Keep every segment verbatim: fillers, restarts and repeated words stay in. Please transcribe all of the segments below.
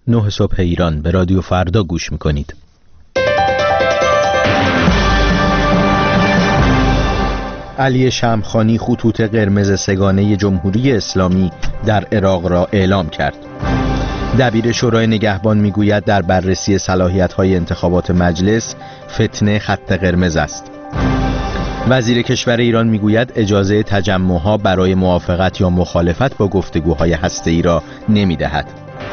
نه صبح ایران، به رادیو فردا گوش میکنید. علی شمخانی خطوط قرمز سگانه جمهوری اسلامی در عراق را اعلام کرد. دبیر شورای نگهبان میگوید در بررسی صلاحیت‌های انتخابات مجلس فتنه خط قرمز است. وزیر کشور ایران میگوید اجازه تجمعها برای موافقت یا مخالفت با گفتگوهای هسته‌ای را نمیدهد.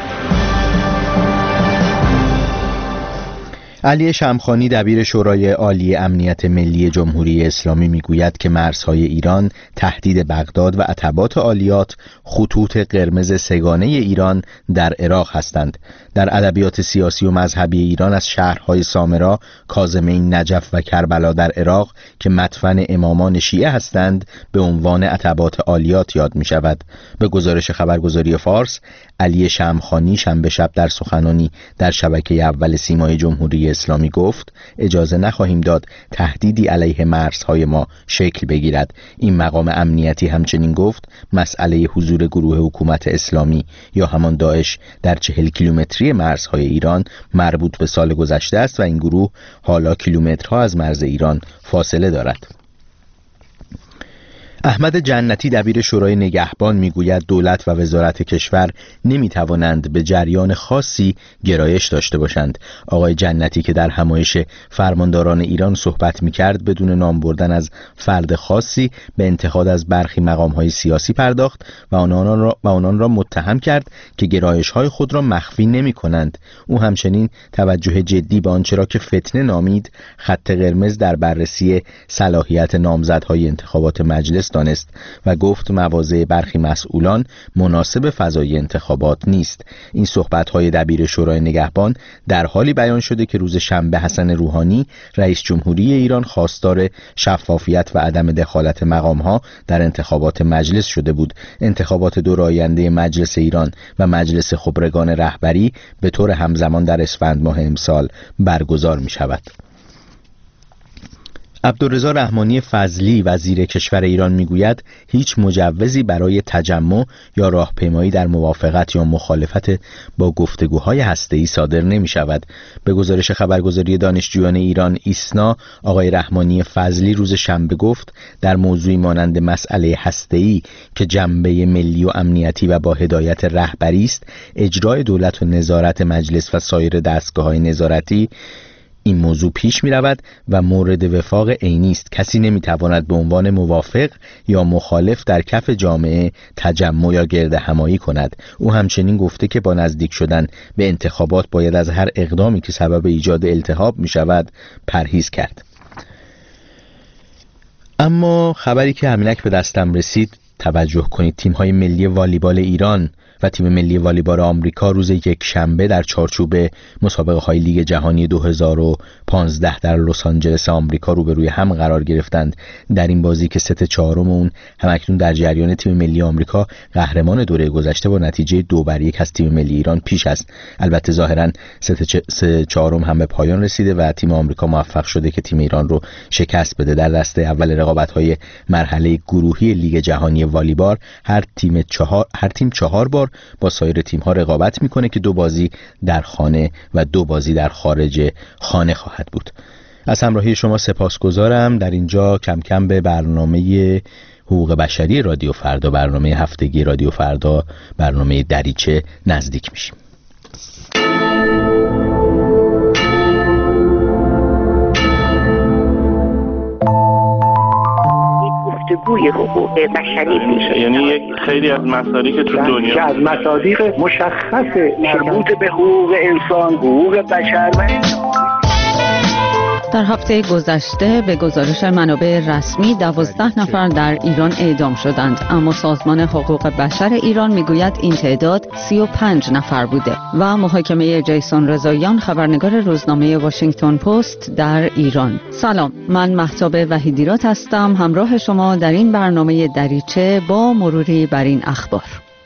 علی شمخانی دبیر شورای عالی امنیت ملی جمهوری اسلامی میگوید که مرزهای ایران تهدید بغداد و عتبات عالیات خطوط قرمز سگانه ایران در عراق هستند. در ادبیات سیاسی و مذهبی ایران از شهرهای سامرا، کاظمین، نجف و کربلا در عراق که مدفن امامان شیعه هستند به عنوان عتبات عالیات یاد می شود. به گزارش خبرگزاری فارس، علی شمخانی شنبه شب در سخنانی در شبکه اول سیمای جمهوری اسلامی گفت اجازه نخواهیم داد تهدیدی علیه مرزهای ما شکل بگیرد. این مقام امنیتی همچنین گفت مسئله حضور گروه حکومت اسلامی یا همان داعش در چهل کیلومتری مرزهای ایران مربوط به سال گذشته است و این گروه حالا کیلومترها از مرز ایران فاصله دارد. احمد جنتی دبیر شورای نگهبان میگوید دولت و وزارت کشور نمیتوانند به جریان خاصی گرایش داشته باشند. آقای جنتی که در همایش فرمانداران ایران صحبت میکرد بدون نام بردن از فرد خاصی به انتقاد از برخی مقام‌های سیاسی پرداخت و آنان را, و آنان را متهم کرد که گرایش‌های خود را مخفی نمی‌کنند. او همچنین توجه جدی به آنچه را که فتنه نامید خط قرمز در بررسی صلاحیت نامزدهای انتخابات مجلس دانست و گفت مواضع برخی مسئولان مناسب فضای انتخابات نیست. این صحبت‌های دبیر شورای نگهبان در حالی بیان شده که روز شنبه حسن روحانی رئیس جمهوری ایران خواستار شفافیت و عدم دخالت مقام‌ها در انتخابات مجلس شده بود. انتخابات دور آینده مجلس ایران و مجلس خبرگان رهبری به طور همزمان در اسفند ماه امسال برگزار می‌شود. عبدالرضا رحمانی فضلی وزیر کشور ایران میگوید هیچ مجوزی برای تجمع یا راهپیمایی در موافقت یا مخالفت با گفتگوهای هسته‌ای صادر نمی شود. به گزارش خبرگزاری دانشجویان ایران ایسنا، آقای رحمانی فضلی روز شنبه گفت در موضوعی مانند مسئله هسته‌ای که جنبه ملی و امنیتی و با هدایت رهبری است، اجرای دولت و نظارت مجلس و سایر دستگاه‌های نظارتی این موضوع پیش می رود و مورد وفاق عینی است. کسی نمی تواند به عنوان موافق یا مخالف در کف جامعه تجمع یا گرد همایی کند. او همچنین گفته که با نزدیک شدن به انتخابات باید از هر اقدامی که سبب ایجاد التهاب می شود پرهیز کرد. اما خبری که همینک به دستم رسید، توجه کنید، تیم‌های ملی والیبال ایران و تیم ملی والیبال آمریکا روز یک شنبه در چارچوب مسابقه های لیگ جهانی دو هزار و پانزده در لس آنجلس آمریکا روبروی هم قرار گرفتند. در این بازی که ست چهارم اون همکنون در جریان تیم ملی آمریکا قهرمان دوره گذشته با نتیجه دو بر یک از تیم ملی ایران پیش است. البته ظاهرا ست چ... چهارم هم به پایان رسیده و تیم آمریکا موفق شده که تیم ایران رو شکست بده. در دسته اول رقابت‌های مرحله گروهی لیگ جهانی والیبال هر تیم چهار هر تیم چهار بار با سایر تیم‌ها رقابت می‌کنه که دو بازی در خانه و دو بازی در خارج خانه خواهد بود. از همراهی شما سپاسگزارم. در اینجا کم کم به برنامه حقوق بشری رادیو فردا، برنامه هفتگی رادیو فردا، برنامه دریچه نزدیک میشیم. گفتگوی حقوق بشری میشه، یعنی یک خیلی از مصادیق که تو دنیا که از مصادیق مشخص مربوط به حقوق انسان، حقوق بشر و در هفته گذشته به گزارش منابع رسمی دوازده نفر در ایران اعدام شدند، اما سازمان حقوق بشر ایران میگوید این تعداد سی و پنج نفر بوده. و محاکمه جیسون رضاییان، خبرنگار روزنامه واشنگتن پست در ایران. سلام، من مهتاب وحیدیرات هستم، همراه شما در این برنامه دریچه با مروری بر این اخبار.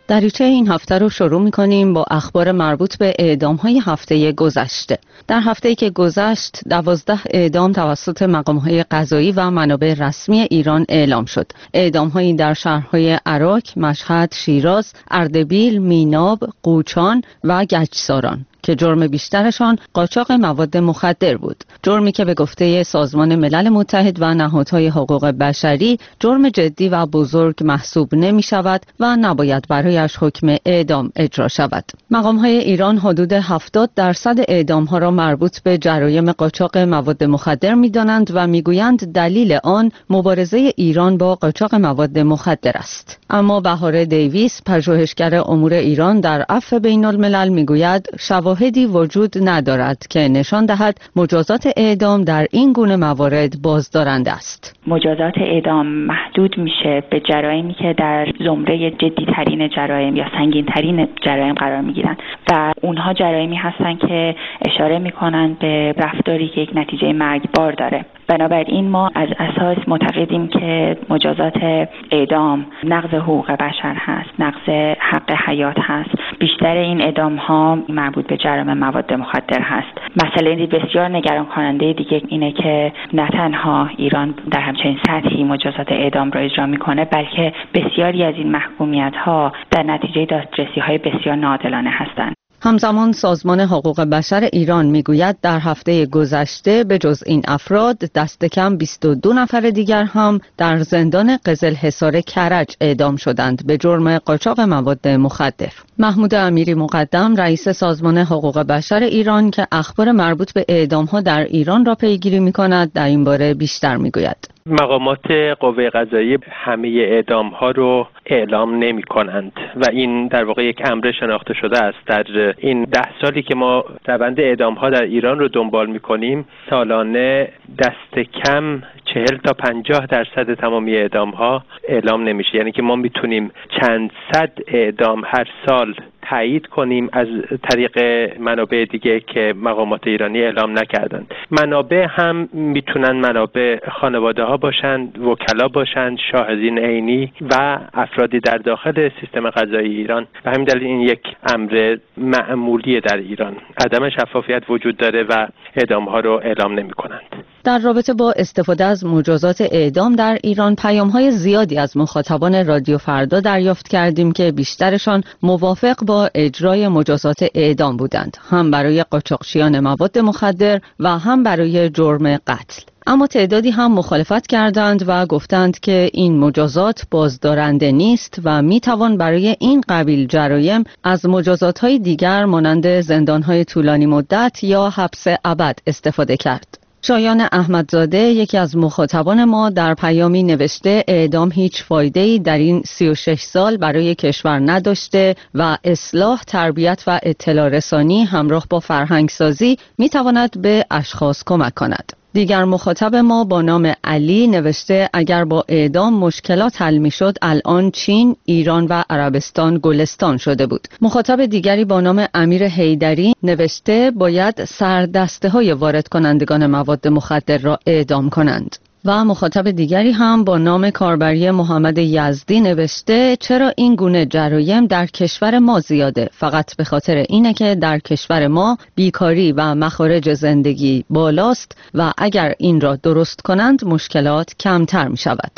دریچه این هفته رو شروع می‌کنیم با اخبار مربوط به اعدام‌های هفته گذشته. در هفته‌ای که گذشت، دوازده اعدام توسط مقام‌های قضایی و منابع رسمی ایران اعلام شد. اعدام‌هایی در شهرهای عراق، مشهد، شیراز، اردبیل، میناب، قوچان و گچساران که جرم بیشترشان قاچاق مواد مخدر بود. جرمی که به گفته سازمان ملل متحد و نهادهای حقوق بشری جرم جدی و بزرگ محسوب نمی شود و نباید برایش حکم اعدام اجرا شود. مقام‌های ایران حدود هفتاد درصد اعدام‌ها را مربوط به جرایم قاچاق مواد مخدر می‌دانند و می‌گویند دلیل آن مبارزه ایران با قاچاق مواد مخدر است. اما بهاره دیویس، پژوهشگر امور ایران در عفو بین‌الملل می‌گوید شواهدی وجود ندارد که نشان دهد مجازات اعدام در این گونه موارد بازدارنده است. مجازات اعدام محدود میشه به جرایمی که در زمره جدی‌ترین جرایم یا سنگین‌ترین جرایم قرار می‌گیرند و اونها جرایمی هستند که اشاره می‌کنند به رفتاری که یک نتیجه مرگبار داره. بنابراین ما از اساس معتقدیم که مجازات اعدام نقض حقوق بشر هست، نقض حق حیات هست. بیشتر این اعدام‌ها مربوط به جرایم مواد مخدر هست. مسئله بسیار نگران کننده دیگه اینه که نه تنها ایران در همچنین سطحی مجازات اعدام را اجرا میکنه، بلکه بسیاری از این محکومیت‌ها در نتیجه دادرسی‌های بسیار ناعادلانه هستند. همزمان سازمان حقوق بشر ایران میگوید در هفته گذشته به جز این افراد دست کم بیست و دو نفر دیگر هم در زندان قزلحصار کرج اعدام شدند به جرم قاچاق مواد مخدر. محمود امیری مقدم، رئیس سازمان حقوق بشر ایران که اخبار مربوط به اعدام‌ها در ایران را پیگیری می‌کند، در این باره بیشتر میگوید. مقامات قوه قضاییه همه اعدام ها رو اعلام نمی کنند و این در واقع یک امر شناخته شده است. در این ده سالی که ما روند اعدام ها در ایران رو دنبال می کنیم، سالانه دست کم چهل تا پنجاه درصد تمامی اعدام ها اعلام نمیشه. یعنی که ما میتونیم چند صد اعدام هر سال تایید کنیم از طریق منابع دیگه که مقامات ایرانی اعلام نکردند. منابع هم میتونن منابع خانواده ها باشند، وکلا باشند، شاهدین عینی و افرادی در داخل سیستم قضایی ایران. به همین دلیل این یک امر معمولی در ایران. عدم شفافیت وجود داره و اعدام ها رو اعلام نمی کنند. در رابطه با استفاده از مجازات اعدام در ایران پیام‌های زیادی از مخاطبان رادیو فردا دریافت کردیم که بیشترشان موافق با اجرای مجازات اعدام بودند، هم برای قاچاقچیان مواد مخدر و هم برای جرم قتل. اما تعدادی هم مخالفت کردند و گفتند که این مجازات بازدارنده نیست و میتوان برای این قبیل جرایم از مجازات‌های دیگر مانند زندان‌های طولانی مدت یا حبس ابد استفاده کرد. شایان احمدزاده، یکی از مخاطبان ما، در پیامی نوشته اعدام هیچ فایده‌ای در این سی و شش سال برای کشور نداشته و اصلاح، تربیت و اطلاع رسانی همراه با فرهنگسازی میتواند به اشخاص کمک کند. دیگر مخاطب ما با نام علی نوشته اگر با اعدام مشکلات حل میشد الان چین، ایران و عربستان گلستان شده بود. مخاطب دیگری با نام امیر حیدری نوشته باید سردسته های وارد کنندگان مواد مخدر را اعدام کنند. و مخاطب دیگری هم با نام کاربری محمد یزدی نوشته چرا این گونه جرایم در کشور ما زیاده؟ فقط به خاطر اینه که در کشور ما بیکاری و مخارج زندگی بالاست و اگر این را درست کنند مشکلات کمتر می شود.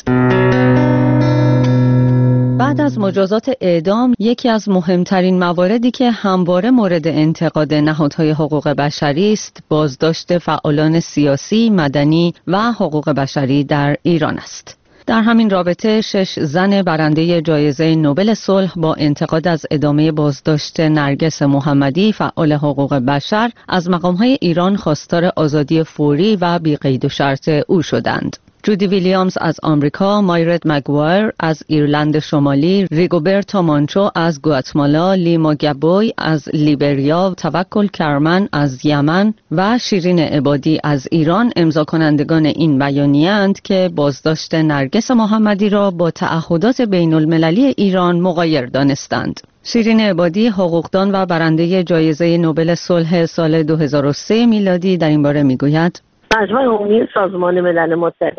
بعد از مجازات اعدام، یکی از مهمترین مواردی که همواره مورد انتقاد نهادهای حقوق بشری است، بازداشت فعالان سیاسی، مدنی و حقوق بشری در ایران است. در همین رابطه شش زن برنده جایزه نوبل صلح با انتقاد از ادامه بازداشت نرگس محمدی فعال حقوق بشر از مقام‌های ایران خواستار آزادی فوری و بی قید و شرط او شدند. جودی ویلیامز از آمریکا، مایرت مگوایر از ایرلند شمالی، ریگوبرتو مانچو از گواتمالا، لیما گابوی از لیبریا، توکل کرمن از یمن و شیرین عبادی از ایران امضا کنندگان این بیانیه اند که بازداشت نرگس محمدی را با تعهدات بین المللی ایران مغایر دانستند. شیرین عبادی، حقوقدان و برنده جایزه نوبل صلح سال دو هزار و سه میلادی، در این باره میگوید: مجمع عمومی سازمان ملل متحد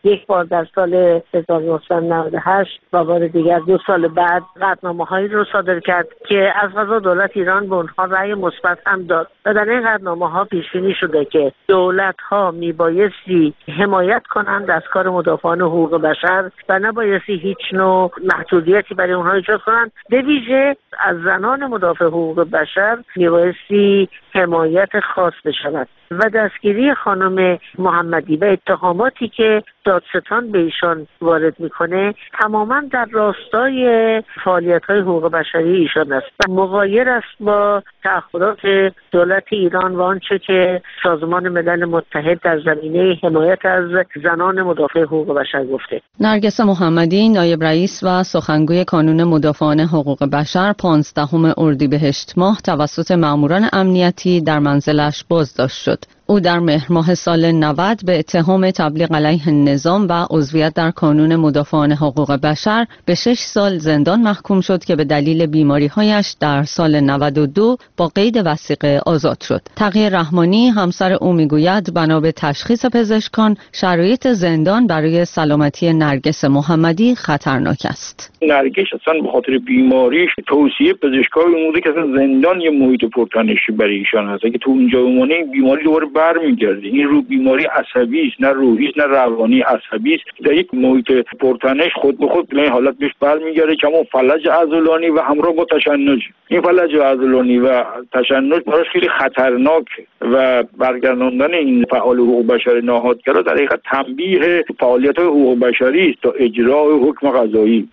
یک بار در سال هزار و نهصد و نود و هشت و بار دیگر دو سال بعد قطعنامه‌هایی رو صادر کرد که از قضا دولت ایران به اونها رأی مثبت هم داد و در این قطعنامه‌ها پیش بینی شده که دولت‌ها میبایستی حمایت کنند از کار مدافعان حقوق بشر و نبایستی هیچ نوع محدودیتی برای اونها ایجاد کنند. به ویژه از زنان مدافع حقوق بشر میبایستی حمایت خاص بشود و دستگیری خانم محمدی و اتهاماتی که دادستان به ایشان وارد میکنه تماما در راستای فعالیت‌های حقوق بشری ایشان است و مغایر است با تعهدات دولت ایران و آنچه که سازمان ملل متحد در زمینه حمایت از زنان مدافع حقوق بشر گفته. نرگس محمدی، نایب رئیس و سخنگوی کانون مدافعان حقوق بشر، پانزدهم اردیبهشت ماه توسط ماموران امنیتی در منزلش بازداشت شد. او در مهر ماه سال نود به اتهام تبلیغ علیه نظام و عضویت در کانون مدافعان حقوق بشر به شش سال زندان محکوم شد که به دلیل بیماری‌هایش در سال نود و دو با قید وثیقه آزاد شد. تقی رحمانی، همسر او، میگوید بنا به تشخیص پزشکان شرایط زندان برای سلامتی نرگس محمدی خطرناک است. نرگس اصلا به خاطر بیماریش توصیه پزشکای عمومی که اصلا زندان یه محیط پرتنشی برای ایشان هست. اگه تو اونجا بمونه بیماری دوباره برمیگرده. این رو بیماری عصبی است، نه روحی است، نه روانی، عصبی است. در یک محیط پرتنش خود به خود به این حالت بهش برمیگرده که همون فلج عضلانی و همراه با تشنج. این فلج عضلانی و تشنج براش خیلی خطرناکه و برگرداندن این فعال حقوق بشر ناهادگرا در حقیقت تنبیه فعالیت‌های حقوق بشری است تا اجرای حکم قضایی.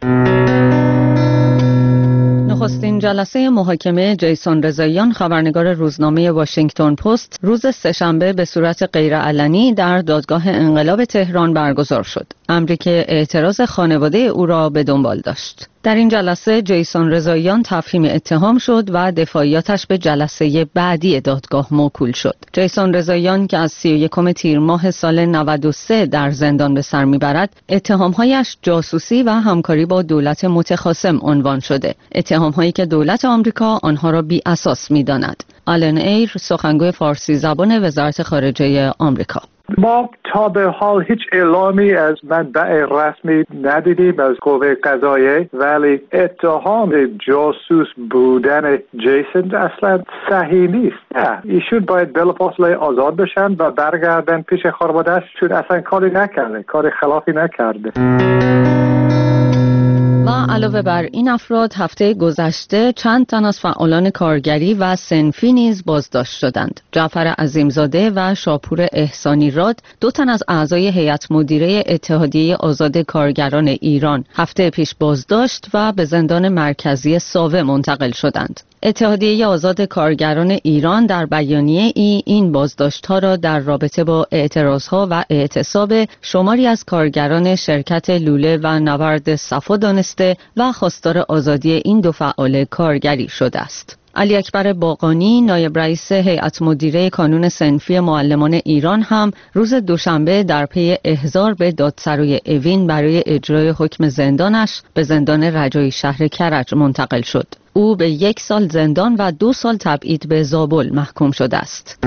نخستین جلسه محاکمه جیسون رضاییان، خبرنگار روزنامه واشنگتن پست، روز سه‌شنبه به صورت غیرعلنی در دادگاه انقلاب تهران برگزار شد. امری که اعتراض خانواده او را به دنبال داشت. در این جلسه جیسون رضاییان تفهیم اتهام شد و دفاعیاتش به جلسه بعدی دادگاه موکول شد. جیسون رضاییان که از سی و یکم تیر ماه سال نود و سه در زندان به سر میبرد، اتهامهایش جاسوسی و همکاری با دولت متخاصم عنوان شده. اتهامهایی که دولت آمریکا آنها را بی اساس میداند. آلن ایر، سخنگوی فارسی زبان وزارت خارجه آمریکا: ما تا به حال هیچ اعلامی از منبع رسمی ندیدیم از قوه قضاییه، ولی اتهام جاسوس بودن جیسون اصلا صحیح نیست. نه، ایشون باید بلافاصله آزاد بشن و برگردن پیش خانواده‌اش، چون اصلا کاری نکرده، کار خلافی نکرده. و علاوه بر این افراد، هفته گذشته چند تن از فعالان کارگری و صنفی نیز بازداشت شدند. جعفر عظیمزاده و شاپور احسانی راد، دو تن از اعضای هیئت مدیره اتحادیه آزاد کارگران ایران، هفته پیش بازداشت و به زندان مرکزی ساوه منتقل شدند. اتحادیه آزاد کارگران ایران در بیانیه ای این بازداشت‌ها را در رابطه با اعتراض‌ها و اعتصاب شماری از کارگران شرکت لوله و نورد صفا دانسته و خواستار آزادی این دو فعال کارگری شده است. علی اکبر باقانی، نایب رئیس هیئت مدیره کانون صنفی معلمان ایران، هم روز دوشنبه در پی احضار به دادسرای اوین برای اجرای حکم زندانش به زندان رجایی شهر کرج منتقل شد. او به یک سال زندان و دو سال تبعید به زابل محکوم شده است.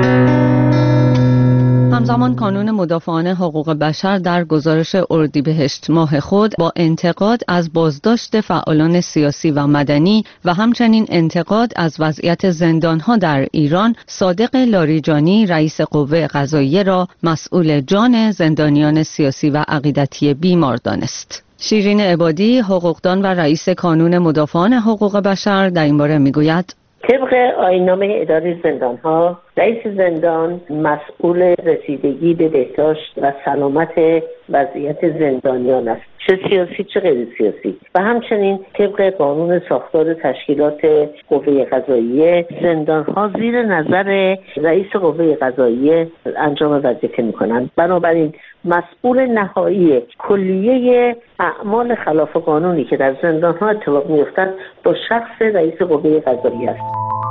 همزمان کانون مدافعان حقوق بشر در گزارش اردیبهشت ماه خود با انتقاد از بازداشت فعالان سیاسی و مدنی و همچنین انتقاد از وضعیت زندانها در ایران، صادق لاریجانی، رئیس قوه قضاییه، را مسئول جان زندانیان سیاسی و عقیدتی بیمار دانست. شیرین عبادی، حقوقدان و رئیس کانون مدافعان حقوق بشر، در این باره میگوید: طبق آیین‌نامه اداره زندان‌ها، رئیس زندان مسئول رسیدگی به بهداشت و سلامت وضعیت زندانیان است، چه سیاسی چه غیر سیاسی، و همچنین طبق قانون ساختار تشکیلات قوه قضاییه، زندان‌ها زیر نظر رئیس قوه قضاییه انجام وظیفه می‌کنند. بنابراین مسئول نهایی کلیه اعمال خلاف قانونی که در زندان‌ها اتفاق می‌افتد با شخص رئیس قوه قضاییه است.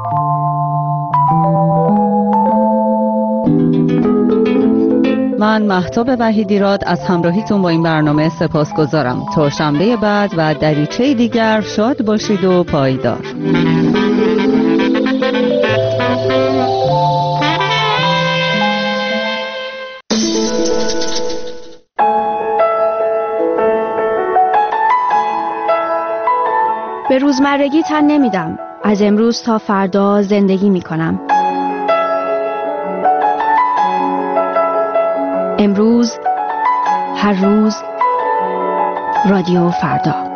من مهتاب وحیدیراد از همراهیتون با این برنامه سپاسگزارم. تا شنبه بعد و دریچه دیگر شاد باشید و پایدار. روزمرگی تن نمیدم. از امروز تا فردا زندگی میکنم. امروز، هر روز، رادیو فردا.